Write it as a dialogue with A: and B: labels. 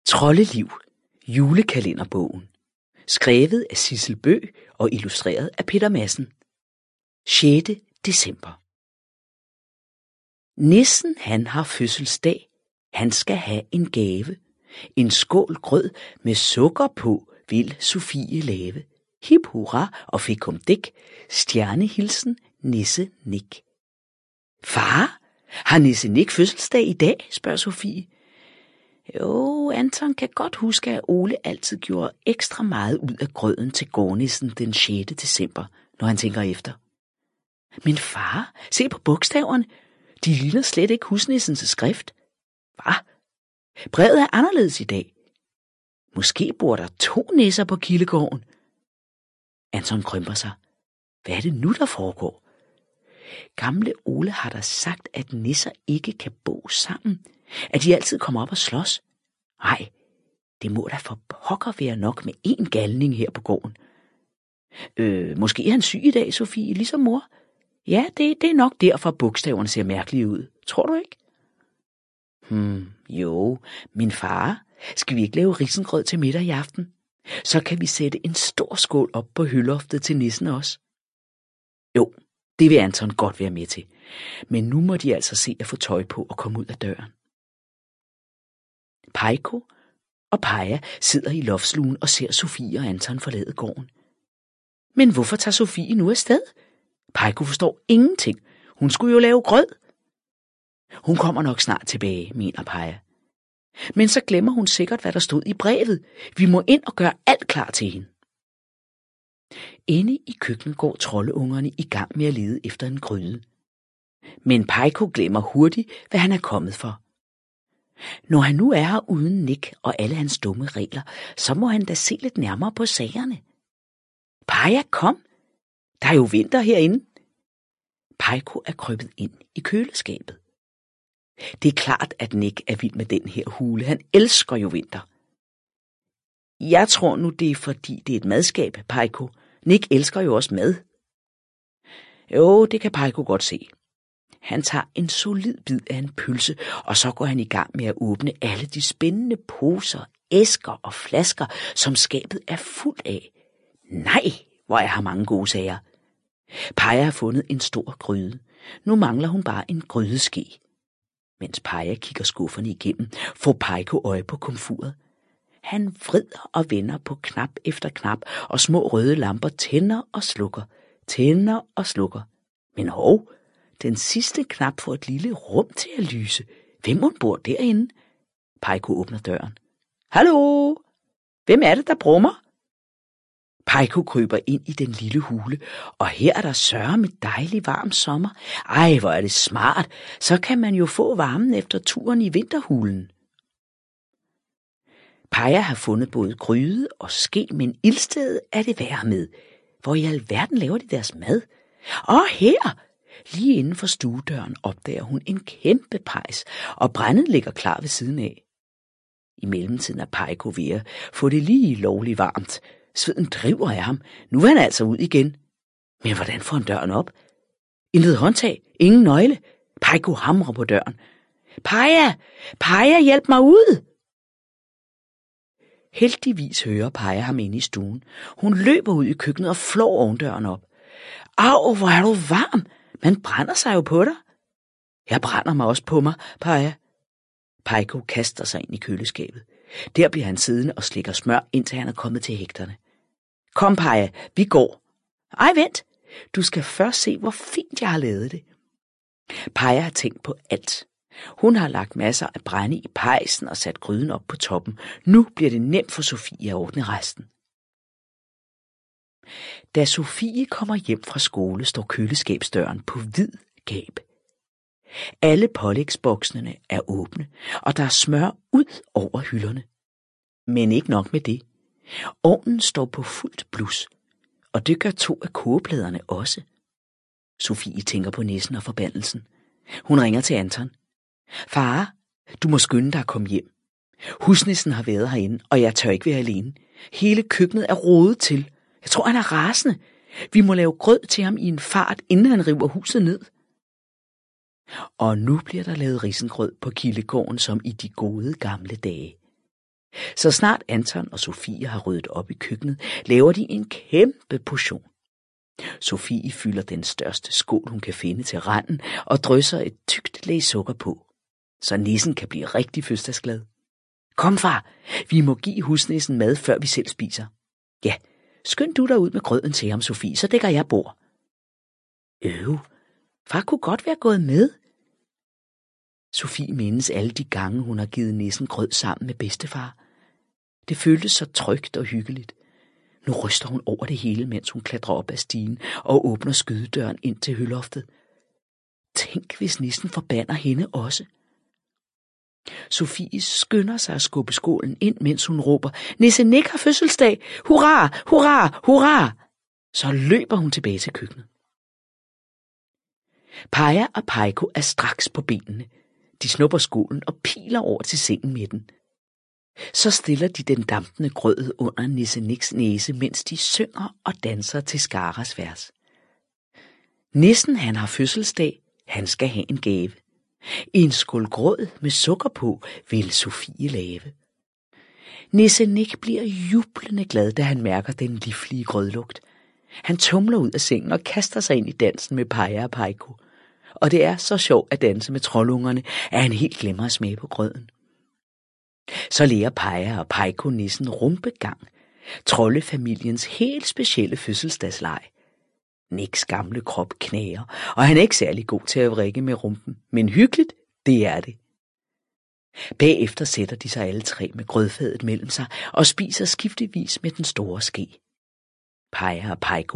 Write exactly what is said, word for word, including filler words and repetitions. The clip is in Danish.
A: Troldeliv, julekalenderbogen. Skrevet af Sissel Bøgh og illustreret af Peter Madsen. sjette december. Nissen han har fødselsdag. Han skal have en gave. En skål grød med sukker på vil Sofie lave. Hip hurra og fikum dæk. Stjernehilsen Nisse Nik. Far, har Nisse Nik fødselsdag i dag, spørger Sofie. Jo, Anton kan godt huske, at Ole altid gjorde ekstra meget ud af grøden til gårdnissen den sjette december, når han tænker efter. Men far, se på bogstaverne. De ligner slet ikke husnissens skrift. Hvad? Brevet er anderledes i dag. Måske bor der to nisser på Kildegården. Anton krymper sig. Hvad er det nu, der foregår? Gamle Ole har da sagt, at nisser ikke kan bo sammen. At de altid kommer op og slås. Nej, det må da for pokker være nok med én galning her på gården. Øh, måske er han syg i dag, Sofie, ligesom mor. Ja, det, det er nok derfor bogstaverne ser mærkelige ud. Tror du ikke? Hmm, jo, min far. Skal vi ikke lave risengrød til middag i aften? Så kan vi sætte en stor skål op på høloftet til nissen også. Jo, det vil Anton godt være med til. Men nu må de altså se at få tøj på og komme ud af døren. Pejko og Paja sidder i loftslugen og ser Sofie og Anton forlade gården. Men hvorfor tager Sofie nu afsted? Pejko forstår ingenting. Hun skulle jo lave grød. Hun kommer nok snart tilbage, mener Paja. Men så glemmer hun sikkert, hvad der stod i brevet. Vi må ind og gøre alt klar til hende. Inde i køkkenet går troldeungerne i gang med at lede efter en gryde. Men Pejko glemmer hurtigt, hvad han er kommet for. Når han nu er her uden Nik og alle hans dumme regler, så må han da se lidt nærmere på sagerne. Paja, kom! Der er jo vinter herinde. Pejko er krøbet ind i køleskabet. Det er klart, at Nik er vild med den her hule. Han elsker jo vinter. Jeg tror nu, det er fordi, det er et madskab, Pejko. Nik elsker jo også mad. Jo, det kan Pejko godt se. Han tager en solid bid af en pølse, og så går han i gang med at åbne alle de spændende poser, æsker og flasker, som skabet er fuldt af. Nej, hvor er her mange gode sager. Paja har fundet en stor gryde. Nu mangler hun bare en grydeske. Mens Paja kigger skufferne igennem, får Pejko øje på komfuret. Han vrider og vender på knap efter knap, og små røde lamper tænder og slukker, tænder og slukker. Men hov, den sidste knap får et lille rum til at lyse. Hvem mon bor derinde? Pejko åbner døren. Hallo? Hvem er det, der brummer? Pejko kryber ind i den lille hule, og her er der sørge med dejlig varm sommer. Ej, hvor er det smart. Så kan man jo få varmen efter turen i vinterhulen. Paja har fundet både gryde og ske, men ildstedet er det værre med. Hvor i alverden laver de deres mad? Og her, lige inden for stuedøren, opdager hun en kæmpe pejs, og brændet ligger klar ved siden af. I mellemtiden er Pejko ved at få det lige lovligt varmt. Sveden driver af ham. Nu er han altså ud igen. Men hvordan får han døren op? Intet håndtag, ingen nøgle. Pejko hamrer på døren. Paja! Paja, hjælp mig ud! Heldigvis hører Paja ham inde i stuen. Hun løber ud i køkkenet og flår ovendøren op. Au, hvor er du varm! Man brænder sig jo på dig. Jeg brænder mig også på mig, Paja. Pejko kaster sig ind i køleskabet. Der bliver han siddende og slikker smør, indtil han er kommet til hægterne. Kom, Paja, vi går. Ej, vent. Du skal først se, hvor fint jeg har lavet det. Paja har tænkt på alt. Hun har lagt masser af brænde i pejsen og sat gryden op på toppen. Nu bliver det nemt for Sofie at ordne resten. Da Sofie kommer hjem fra skole, står køleskabsdøren på vid gab. Alle pålægsboksene er åbne, og der er smør ud over hylderne. Men ikke nok med det. Ovnen står på fuldt blus, og det gør to af kogepladerne også. Sofie tænker på nissen og forbandelsen. Hun ringer til Anton. Far, du må skynde dig at komme hjem. Husnissen har været herinde, og jeg tør ikke være alene. Hele køkkenet er rodet til. Jeg tror, han er rasende. Vi må lave grød til ham i en fart, inden han river huset ned. Og nu bliver der lavet risengrød på Kildegården som i de gode gamle dage. Så snart Anton og Sofie har ryddet op i køkkenet, laver de en kæmpe portion. Sofie fylder den største skål, hun kan finde til randen, og drysser et tykt lag sukker på, så nissen kan blive rigtig fødselsdagsglad. Kom, far, vi må give husnissen mad, før vi selv spiser. Ja, skynd du dig ud med grøden til ham, Sofie, så dækker jeg bord. Øv, far kunne godt være gået med. Sofie mindes alle de gange, hun har givet nissen grød sammen med bedstefar. Det føltes så trygt og hyggeligt. Nu ryster hun over det hele, mens hun klatrer op ad stigen og åbner skydedøren ind til høloftet. Tænk, hvis nissen forbander hende også. Sofie skynder sig at skubbe skålen ind, mens hun råber, Nisse Nik har fødselsdag! Hurra! Hurra! Hurra! Så løber hun tilbage til køkkenet. Paja og Pajko er straks på benene. De snupper skålen og piler over til sengen med den. Så stiller de den dampende grød under Nisse Niks næse, mens de synger og danser til Skaras vers. Nissen, han har fødselsdag, han skal have en gave. En skål grød med sukker på vil Sofie lave. Nisse Nik bliver jublende glad, da han mærker den livlige grødlugt. Han tumler ud af sengen og kaster sig ind i dansen med Paja og Pajko. Og det er så sjovt at danse med troldungerne, at han helt glemmer at smage på grøden. Så lærer Paja og Pajko nissen rumpegang, troldefamiliens helt specielle fødselsdagsleg. Niks gamle krop knager, og han er ikke særlig god til at vrikke med rumpen, men hyggeligt, det er det. Bagefter sætter de sig alle tre med grødfadet mellem sig og spiser skiftevis med den store ske. Paja og Pajko